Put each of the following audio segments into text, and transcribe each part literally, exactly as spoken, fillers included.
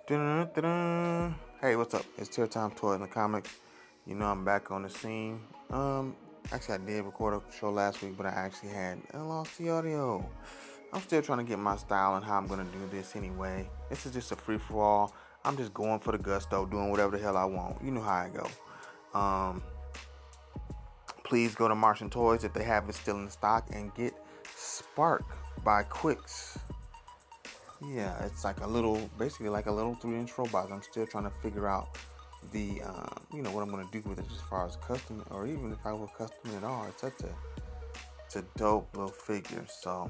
Dun-dun-dun-dun. Hey, what's up? It's Tear Time Toy in the comics. You know I'm back on the scene. Um, actually I did record a show last week, but I actually had I lost the audio. I'm still trying to get my style and how I'm gonna do this anyway. This is just a free for all. I'm just going for the gusto, doing whatever the hell I want. You know how I go. Um, please go to Martian Toys if they have it still in stock and get Spark by Quicks. Yeah, it's like a little, basically like a little three-inch robot. I'm still trying to figure out the, uh, you know, what I'm gonna do with it as far as custom, or even if I will custom it at all. It's such a, it's a dope little figure. So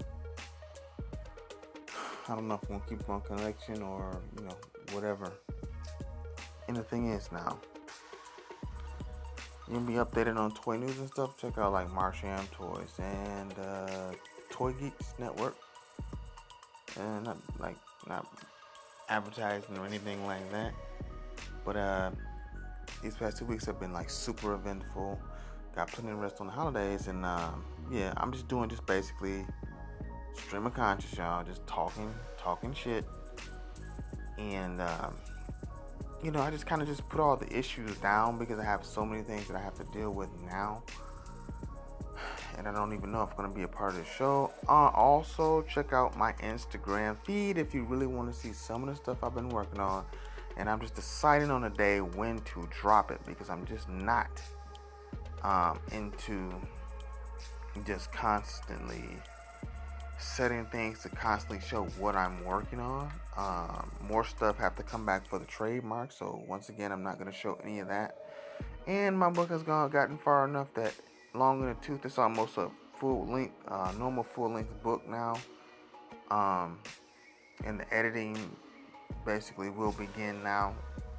I don't know if I'm gonna keep on collection or you know whatever. And the thing is now, you'll be updated on toy news and stuff. Check out like Martian Toys and uh, Toy Geeks Network, and not like not advertising or anything like that. But uh, these past two weeks have been like super eventful. Got plenty of rest on the holidays, and um, yeah, I'm just doing just basically stream of conscious, y'all. Just talking, talking shit, and um, you know, I just kind of just put all the issues down because I have so many things that I have to deal with now, and I don't even know if I'm gonna be a part of the show. Uh, also, check out my Instagram feed if you really want to see some of the stuff I've been working on. And I'm just deciding on a day when to drop it because I'm just not um, into just constantly setting things to constantly show what I'm working on. Um, more stuff have to come back for the trademark. So once again, I'm not going to show any of that. And my book has gone gotten far enough that Long in the Tooth is almost a full length, uh, normal full length book now. Um, and the editing basically will begin now,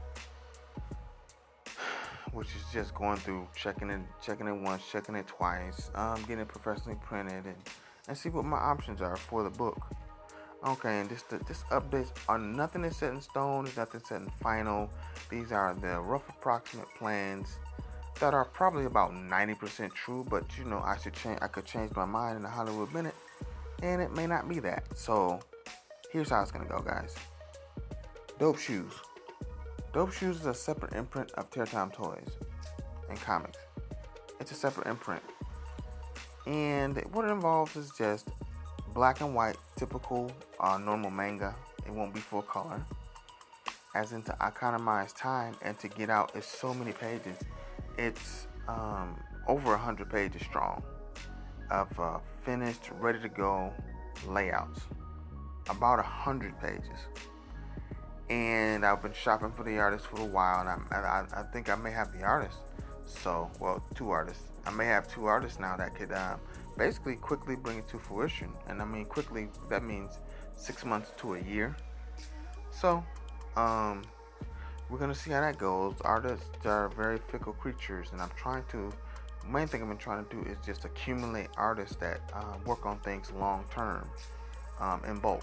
which is just going through checking it checking it once, checking it twice, um getting it professionally printed, and and see what my options are for the book. Okay, and this this updates are nothing is set in stone, there's nothing set in final. These are the rough approximate plans that are probably about ninety percent true, but you know I should change I could change my mind in a Hollywood minute, and it may not be that. So here's how it's gonna go, guys. Dope Shoes. Dope Shoes is a separate imprint of Tear Time Toys and comics. It's a separate imprint. And what it involves is just black and white, typical uh, normal manga. It won't be full color. As in to economize time and to get out, it's so many pages. It's um, over one hundred pages strong of uh, finished, ready to go layouts. About one hundred pages. And I've been shopping for the artist for a while, and I, I, I think I may have the artist. So, well, two artists. I may have two artists now that could uh, basically quickly bring it to fruition. And I mean, quickly, that means six months to a year. So, um, we're gonna see how that goes. Artists are very fickle creatures, and I'm trying to. The main thing I've been trying to do is just accumulate artists that uh, work on things long term, um, in bulk.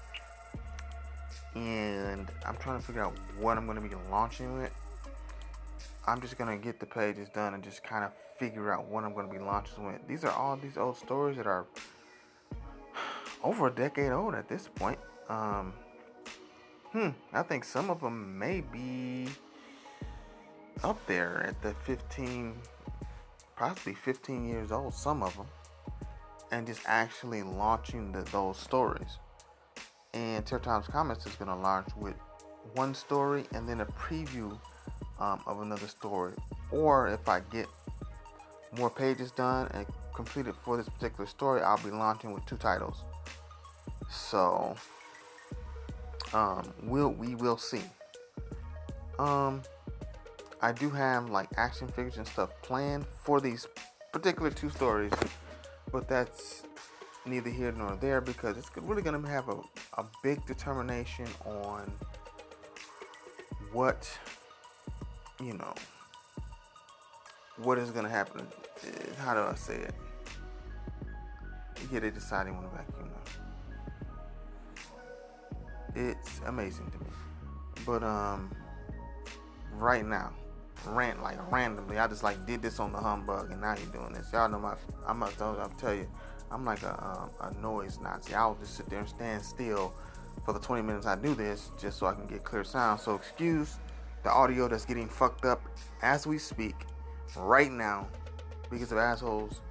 And I'm trying to figure out what I'm going to be launching with. I'm just going to get the pages done and just kind of figure out what I'm going to be launching with. These are all these old stories that are over a decade old at this point. Um, hmm, I think some of them may be up there at the fifteen, possibly fifteen years old, some of them. And just actually launching the, those stories. And Tear Times Comics is going to launch with one story and then a preview um, of another story. Or if I get more pages done and completed for this particular story, I'll be launching with two titles. So um, we'll we will see. Um, I do have like action figures and stuff planned for these particular two stories, but that's neither here nor there because it's really going to have a, a big determination on what, you know, what is going to happen. How do I say it? Yeah, they deciding on a vacuum now. It's amazing to me. But, um, right now, rant like randomly, I just like did this on the humbug and now you're doing this. Y'all know my, I'm, I'll tell you, I'm like a, um, a noise Nazi. I'll just sit there and stand still for the twenty minutes I do this, just so I can get clear sound. So excuse the audio that's getting fucked up as we speak right now because of assholes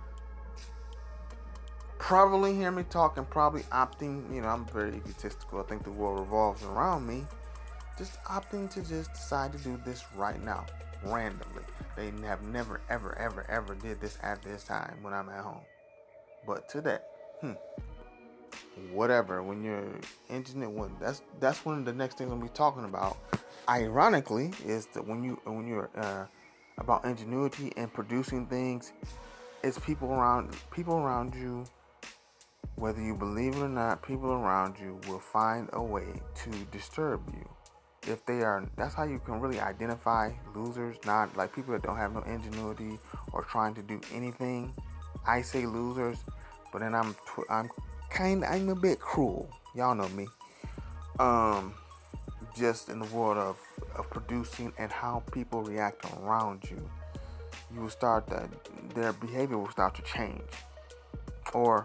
probably hear me talking, probably opting, you know, I'm very egotistical. I think the world revolves around me. Just opting to just decide to do this right now, randomly. They have never, ever, ever, ever did this at this time when I'm at home. But today, hmm, whatever. When you're engineer, when that's that's one of the next things I'm gonna be talking about. Ironically, is that when you when you're uh, about ingenuity and producing things, it's people around people around you. Whether you believe it or not, people around you will find a way to disturb you. If they are, that's how you can really identify losers, not like people that don't have no ingenuity or trying to do anything. I say losers, but then I'm tw- I'm kind I'm a bit cruel. Y'all know me. Um, just in the world of, of producing and how people react around you, you will start that their behavior will start to change, or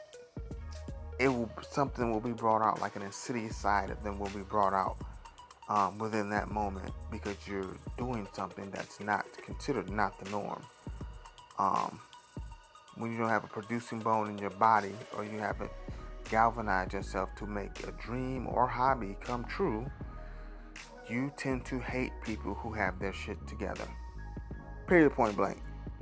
it will something will be brought out, like an insidious side of them will be brought out. Um, within that moment, because you're doing something that's not considered not the norm. Um, when you don't have a producing bone in your body, or you haven't galvanized yourself to make a dream or hobby come true, you tend to hate people who have their shit together. Period, point blank.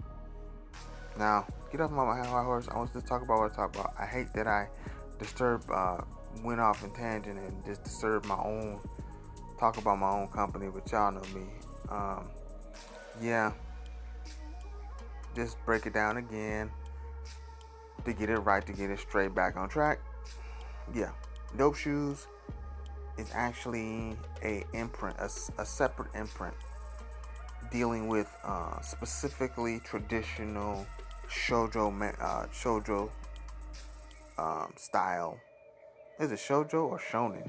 Now, get off my high horse. I want to talk about what I talk about. I hate that I disturb, uh, went off in tangent and just disturbed my own. Talk about my own company, but y'all know me. Um, yeah, just break it down again to get it right, to get it straight back on track. Yeah, Dope Shoes is actually a imprint, a, a separate imprint dealing with uh, specifically traditional shoujo, uh, shoujo um, style. Is it shoujo or shonen?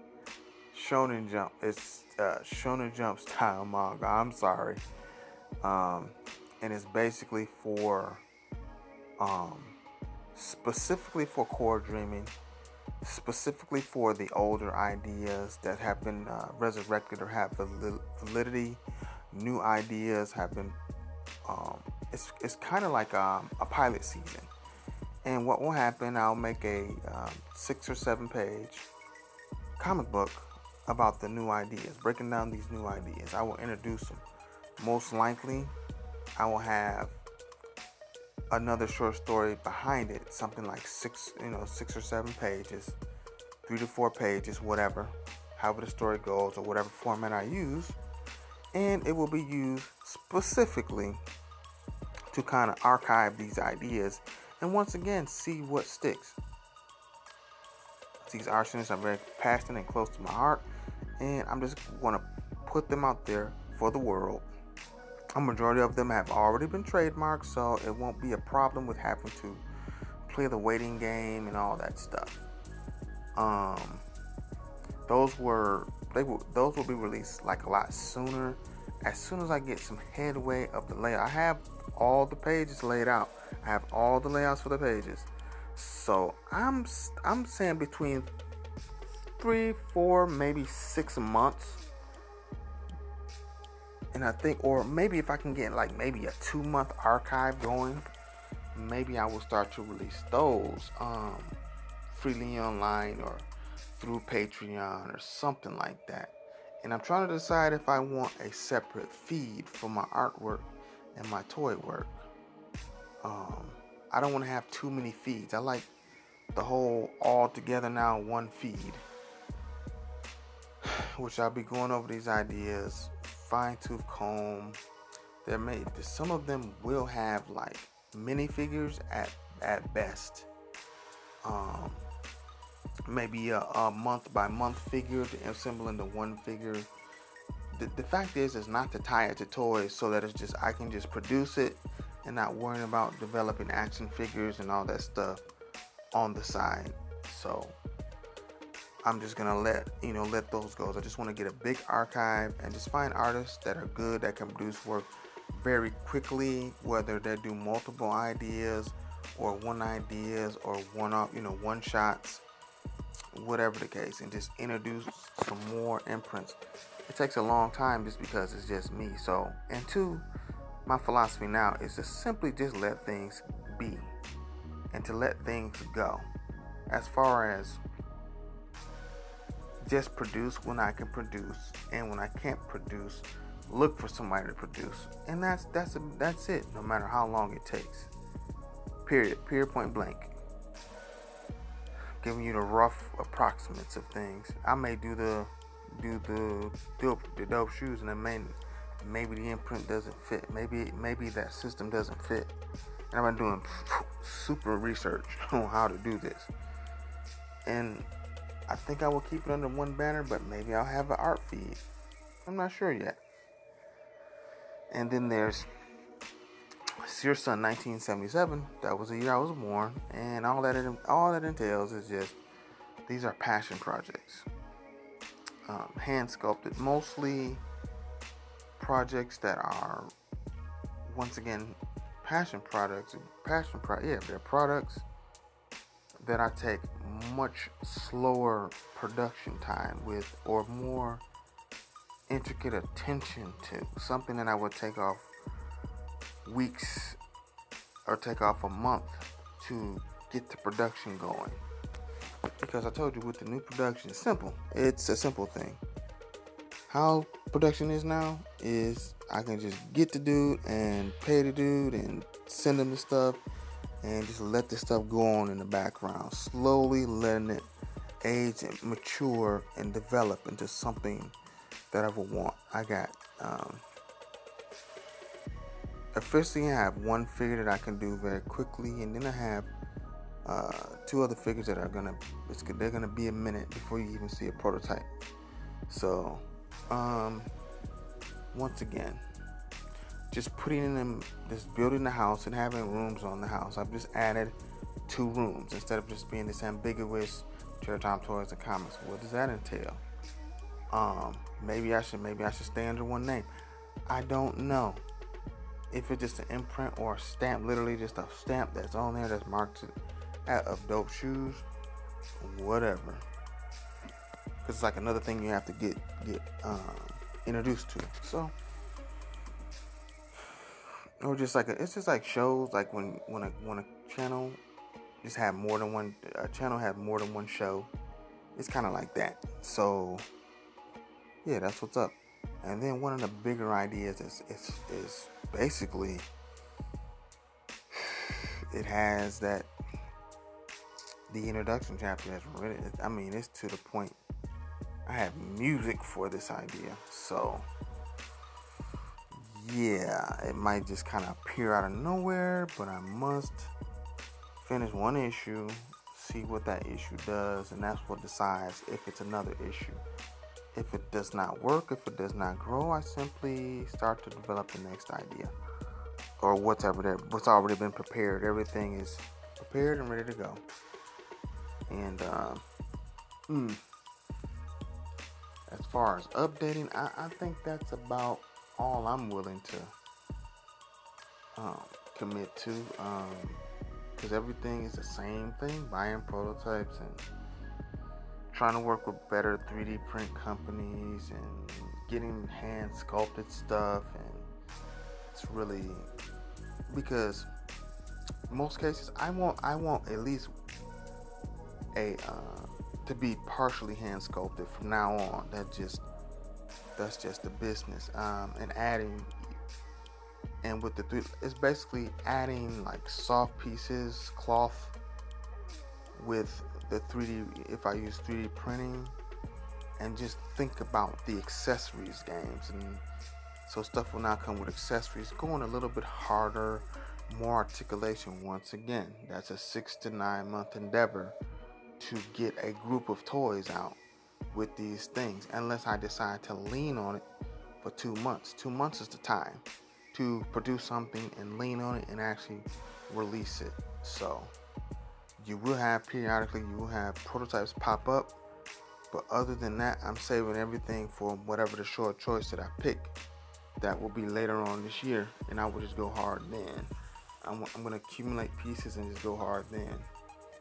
Shonen Jump. It's uh, Shonen Jump style manga. I'm sorry. Um, and it's basically for, um, specifically for core dreaming, specifically for the older ideas that have been uh, resurrected or have validity. New ideas have been. Um, it's it's kind of like um, a pilot season. And what will happen? I'll make a um, six or seven page comic book about the new ideas, breaking down these new ideas. I will introduce them. Most likely, I will have another short story behind it, something like six, you know, six or seven pages, three to four pages, whatever, however the story goes or whatever format I use, and it will be used specifically to kind of archive these ideas and once again see what sticks. These arsonists are very passionate and close to my heart, and I'm just going to put them out there for the world. A majority of them have already been trademarked, so it won't be a problem with having to play the waiting game and all that stuff. Um, those were they will those will be released like a lot sooner. As soon as I get some headway of the layout, I have all the pages laid out. I have all the layouts for the pages. So I'm I'm saying between three, four, maybe six months, and I think, or maybe if I can get like maybe a two month archive going, maybe I will start to release those um, freely online or through Patreon or something like that. And I'm trying to decide if I want a separate feed for my artwork and my toy work. Um, I don't want to have too many feeds. I like the whole all together now one feed, which I'll be going over these ideas, fine tooth comb. There may some of them will have like minifigures at at best. Um, maybe a, a month by month figure to assemble into one figure. The, the fact is, is not to tie it to toys so that it's just I can just produce it and not worrying about developing action figures and all that stuff on the side. So I'm just gonna let you know let those go. I just want to get a big archive and just find artists that are good, that can produce work very quickly, whether they do multiple ideas or one ideas or one off, you know, one shots, whatever the case, and just introduce some more imprints. It takes a long time just because it's just me. So, and two, my philosophy now is to simply just let things be and to let things go. As far as just produce when I can produce, and when I can't produce, look for somebody to produce, and that's that's a, that's it. No matter how long it takes. Period. Period. Point blank. Giving you the rough approximates of things. I may do the do the dope the dope shoes, and then may, maybe the imprint doesn't fit. Maybe maybe that system doesn't fit. And I've been doing super research on how to do this. And I think I will keep it under one banner, but maybe I'll have an art feed. I'm not sure yet. And then there's Sear Sun nineteen seventy-seven. That was the year I was born, and all that it, all that entails is just these are passion projects, um, hand sculpted, mostly projects that are once again passion products. Passion pro yeah, they're products that I take much slower production time with, or more intricate attention to. Something that I would take off weeks or take off a month to get the production going. Because I told you, with the new production, it's simple. It's a simple thing. How production is now is I can just get the dude and pay the dude and send him the stuff and just let the stuff go on in the background, slowly letting it age and mature and develop into something that I would want. I got um, officially I have one figure that I can do very quickly, and then I have uh, two other figures that are gonna it's, they're gonna be a minute before you even see a prototype. So um, once again, just putting in them, just building the house and having rooms on the house. I've just added two rooms instead of just being this ambiguous Cherry Tom Toys and Comics. What does that entail? Um, maybe I should maybe I should stay under one name. I don't know if it's just an imprint or a stamp, literally just a stamp that's on there that's marked of dope shoes, whatever. Because it's like another thing you have to get get um, introduced to. So. Or just like a, it's just like shows, like when when a when a channel just have more than one a channel has more than one show. It's kind of like that. So yeah, that's what's up. And then one of the bigger ideas is is is basically it has that the introduction chapter has really. I mean, it's to the point. I have music for this idea, so. Yeah, it might just kind of appear out of nowhere, but I must finish one issue, see what that issue does, and that's what decides if it's another issue. If it does not work, if it does not grow, I simply start to develop the next idea, or whatever that what's already been prepared. Everything is prepared and ready to go. And uh, hmm, as far as updating, I, I think that's about all I'm willing to um, commit to, because um, everything is the same thing, buying prototypes and trying to work with better three D print companies and getting hand sculpted stuff. And it's really, because most cases I want I want at least a uh, to be partially hand sculpted from now on. That just That's just the business, um, and adding, and with the three, it's basically adding like soft pieces, cloth, with the three D. If I use three D printing, and just think about the accessories games, and so stuff will now come with accessories, going a little bit harder, more articulation. Once again, that's a six to nine month endeavor to get a group of toys out with these things, unless I decide to lean on it for two months. Two months is the time to produce something and lean on it and actually release it. So you will have periodically, you will have prototypes pop up, but other than that, I'm saving everything for whatever the short choice that I pick. That will be later on this year, and I will just go hard then. I'm, I'm going to accumulate pieces and just go hard then.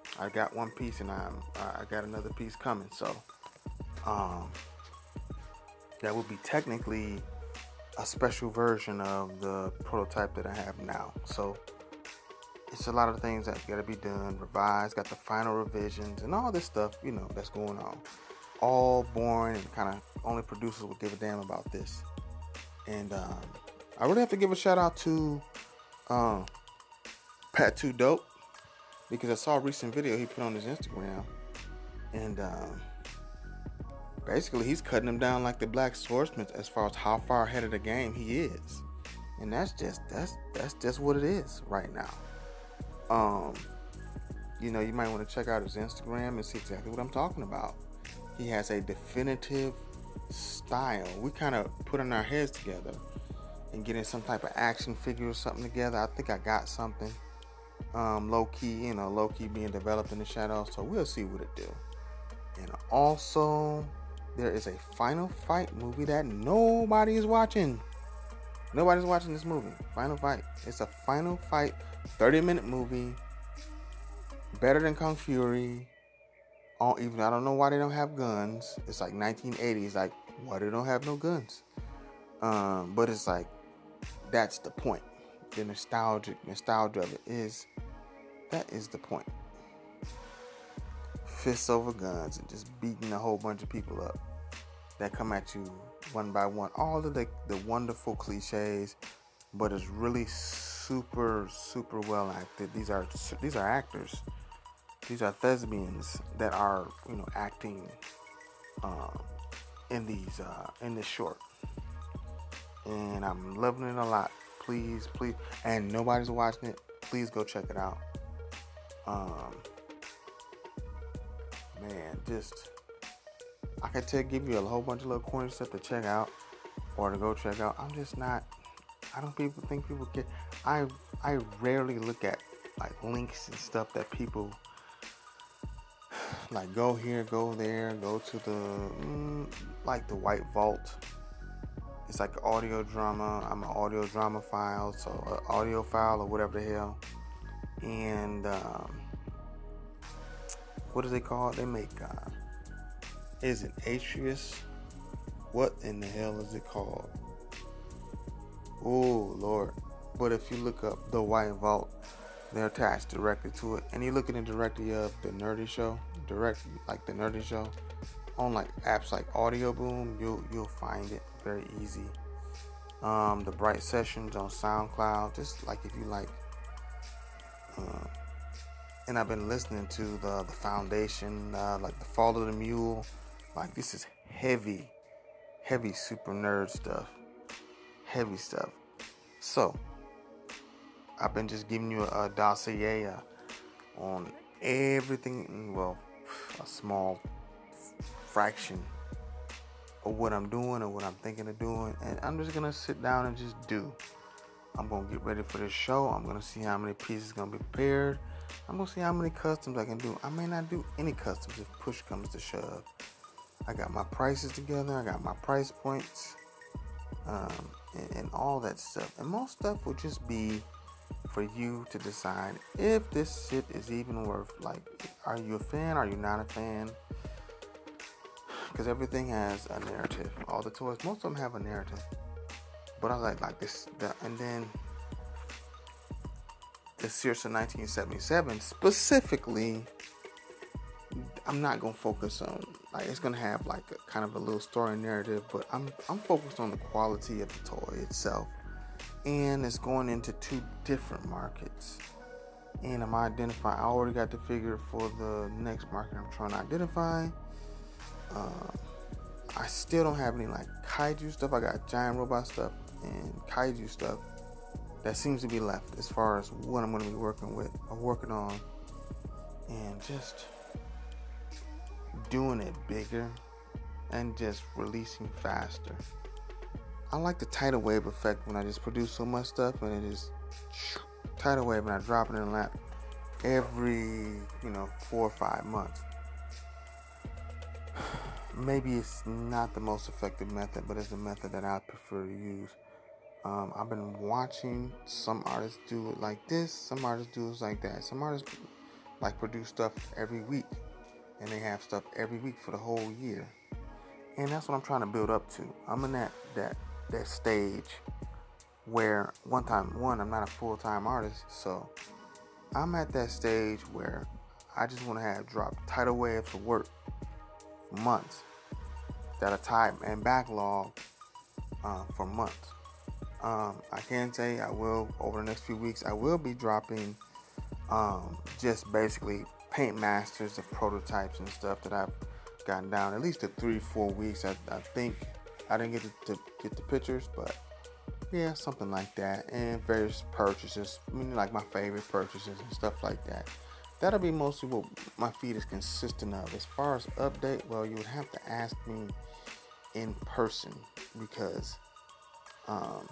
I got one piece and I'm I got another piece coming. So um, that would be technically a special version of the prototype that I have now. So it's a lot of things that got to be done, revised, got the final revisions and all this stuff, you know, that's going on. All boring and kind of only producers would give a damn about this. And um, I really have to give a shout out to uh, Pat Too Dope, because I saw a recent video he put on his Instagram, and um, basically he's cutting them down like the Black Swordsman as far as how far ahead of the game he is. And that's just that's that's just what it is right now. Um, you know, you might want to check out his Instagram and see exactly what I'm talking about. He has a definitive style. We kind of putting our heads together and getting some type of action figure or something together. I think I got something um, low key, you know, low key being developed in the shadows. So we'll see what it do. And also, there is a Final Fight movie that nobody is watching. Nobody's watching this movie. Final Fight. It's a Final Fight thirty minute movie. Better than Kung Fury. All, even I don't know why they don't have guns. It's like nineteen eighties. Like, why they don't have no guns? Um, but it's like, that's the point. The nostalgic nostalgia of it is, that is the point. Fists over guns and just beating a whole bunch of people up that come at you one by one. All of the, the wonderful cliches, but it's really super, super well acted. These are these are actors. These are thespians that are, you know, acting uh, in these uh, in this short, and I'm loving it a lot. Please, please, and nobody's watching it. Please go check it out. Um, man, just I could tell, give you a whole bunch of little corny stuff to check out or to go check out. I'm just not. I don't people think people get. I I rarely look at like links and stuff that people. Like, go here, go there, go to the, mm, like the White Vault. It's like an audio drama. I'm an audio drama file, so an audio file or whatever the hell. And, um, what do they call it? They make, uh, is it Atreus? What in the hell is it called? Oh, Lord. But if you look up the White Vault, they're attached directly to it. And you look at the directory of the Nerdy Show, direct like the Nerdy Show, on like apps like Audio Boom, you'll you'll find it very easy. Um, the Bright Sessions on SoundCloud, just like if you like. Uh, and I've been listening to the the Foundation, uh, like the Fall of the Mule. Like, this is heavy, heavy super nerd stuff, heavy stuff. So I've been just giving you a, a dossier uh, on everything, well, a small fraction of what I'm doing or what I'm thinking of doing, and I'm just going to sit down and just do. I'm going to get ready for this show. I'm going to see how many pieces going to be prepared. I'm going to see how many customs I can do. I may not do any customs if push comes to shove. I got my prices together. I got my price points, um, and, and all that stuff. And most stuff will just be for you to decide if this shit is even worth, like, are you a fan, are you not a fan? Because everything has a narrative. All the toys, most of them have a narrative. But I like like this, the, and then the Sears of nineteen seventy-seven specifically, I'm not gonna focus on, like, it's gonna have like a kind of a little story narrative, but I'm I'm focused on the quality of the toy itself. And it's going into two different markets. And I'm identifying, I already got the figure for the next market I'm trying to identify. Uh, I still don't have any like kaiju stuff. I got giant robot stuff and kaiju stuff that seems to be left as far as what I'm going to be working with or working on. And just doing it bigger and just releasing faster. I like the tidal wave effect when I just produce so much stuff and it is tidal wave and I drop it in the lap every, you know, four or five months. Maybe it's not the most effective method, but it's the method that I prefer to use. Um, I've been watching some artists do it like this, some artists do it like that. Some artists like produce stuff every week, and they have stuff every week for the whole year. And that's what I'm trying to build up to. I'm in that that that stage where one time one I'm not a full-time artist, so I'm at that stage where I just want to have dropped tidal waves of work for months that are tied and backlog uh, for months. Um, I can say I will over the next few weeks. I will be dropping um, just basically paint masters of prototypes and stuff that I've gotten down at least to three, four weeks. I, I think I didn't get to, to get the pictures, but yeah, something like that. And various purchases, I mean, like my favorite purchases and stuff like that. That'll be mostly what my feed is consistent of. As far as update, well, you would have to ask me in person because um,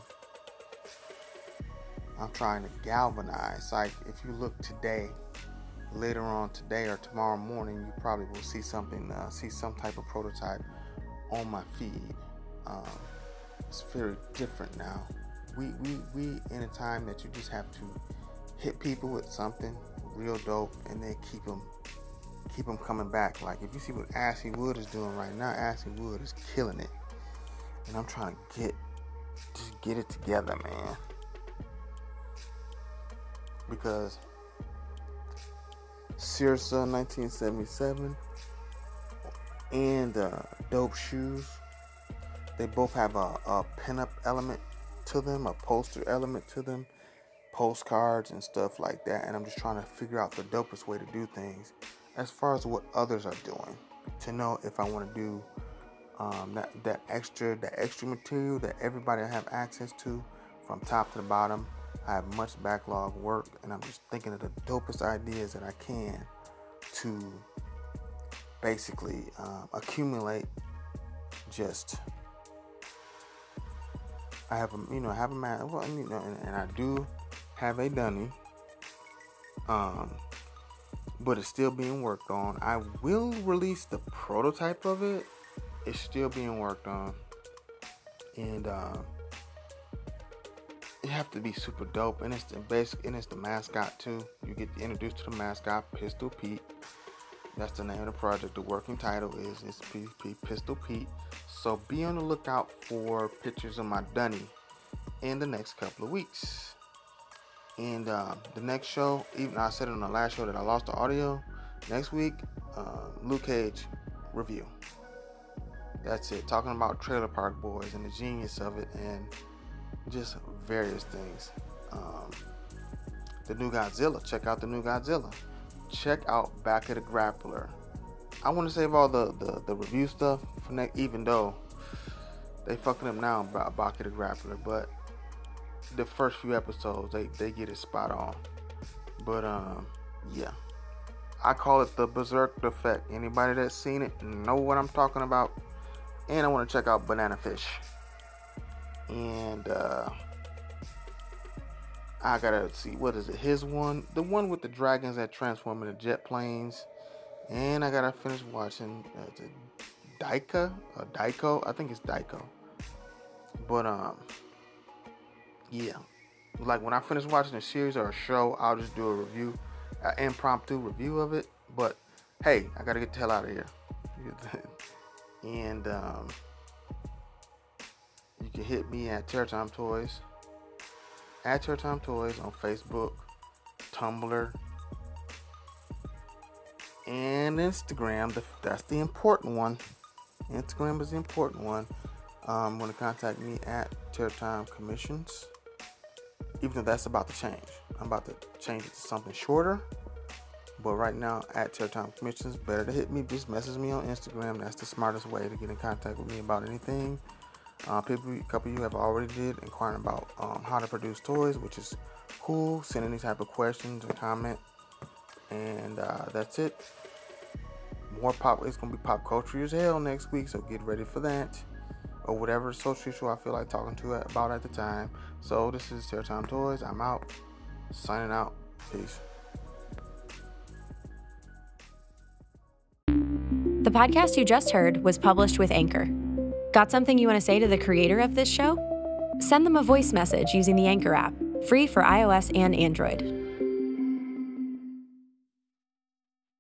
I'm trying to galvanize. Like if you look today, later on today or tomorrow morning, you probably will see something, uh, see some type of prototype on my feed. Um, it's very different now. We, we, we in a time that you just have to hit people with something real dope and then keep them, keep them coming back. Like if you see what Ashley Wood is doing right now, Ashley Wood is killing it. And I'm trying to get, just get it together, man. Because Sirsa nineteen seventy-seven and uh, Dope Shoes, they both have a, a pin-up element to them, a poster element to them, postcards and stuff like that. And I'm just trying to figure out the dopest way to do things as far as what others are doing, to know if I want to do um, that, that extra that extra material that everybody have access to from top to the bottom. I have much backlog work, and I'm just thinking of the dopest ideas that I can to basically um, accumulate. Just I have a you know I have a man, well, you know, and, and I do have a dunny, um, but it's still being worked on. I will release the prototype of it. It's still being worked on, and. Uh, You have to be super dope, and it's the basic, and it's the mascot too. You get introduced to the mascot, Pistol Pete. That's the name of the project. The working title is is P P Pistol Pete. So be on the lookout for pictures of my dunny in the next couple of weeks. And uh, the next show, even I said it on the last show that I lost the audio. Next week, uh, Luke Cage review. That's it. Talking about Trailer Park Boys and the genius of it, and just various things. Um, the new Godzilla. Check out the new Godzilla. Check out Back of the Grappler. I want to save all the, the, the review stuff for next, even though they fucking up now about Back of the Grappler. But the first few episodes, they, they get it spot on. But um, yeah. I call it the Berserk Effect. Anybody that's seen it know what I'm talking about. And I want to check out Banana Fish. And uh, I gotta see, what is it? His one, the one with the dragons that transform into jet planes. And I gotta finish watching uh, the Daika or Daiko. I think it's Daiko. But um, yeah, like when I finish watching a series or a show, I'll just do a review, an impromptu review of it. But hey, I gotta get the hell out of here. And um. You can hit me at Terror Time Toys, at Terror Time Toys on Facebook, Tumblr, and Instagram. That's the important one. Instagram is the important one. Um, want to contact me at Terror Time Commissions, even though that's about to change. I'm about to change it to something shorter. But right now, at Terror Time Commissions, better to hit me. Just message me on Instagram. That's the smartest way to get in contact with me about anything. Uh, people, a couple of you have already did inquiring about um, how to produce toys, which is cool. Send any type of questions or comment, and uh, that's it. More pop. It's gonna be pop culture as hell next week, so get ready for that, or whatever social issue I feel like talking to it about at the time. So this is Terror Time Toys. I'm out. Signing out. Peace. The podcast you just heard was published with Anchor. Got something you want to say to the creator of this show? Send them a voice message using the Anchor app, free for iOS and Android.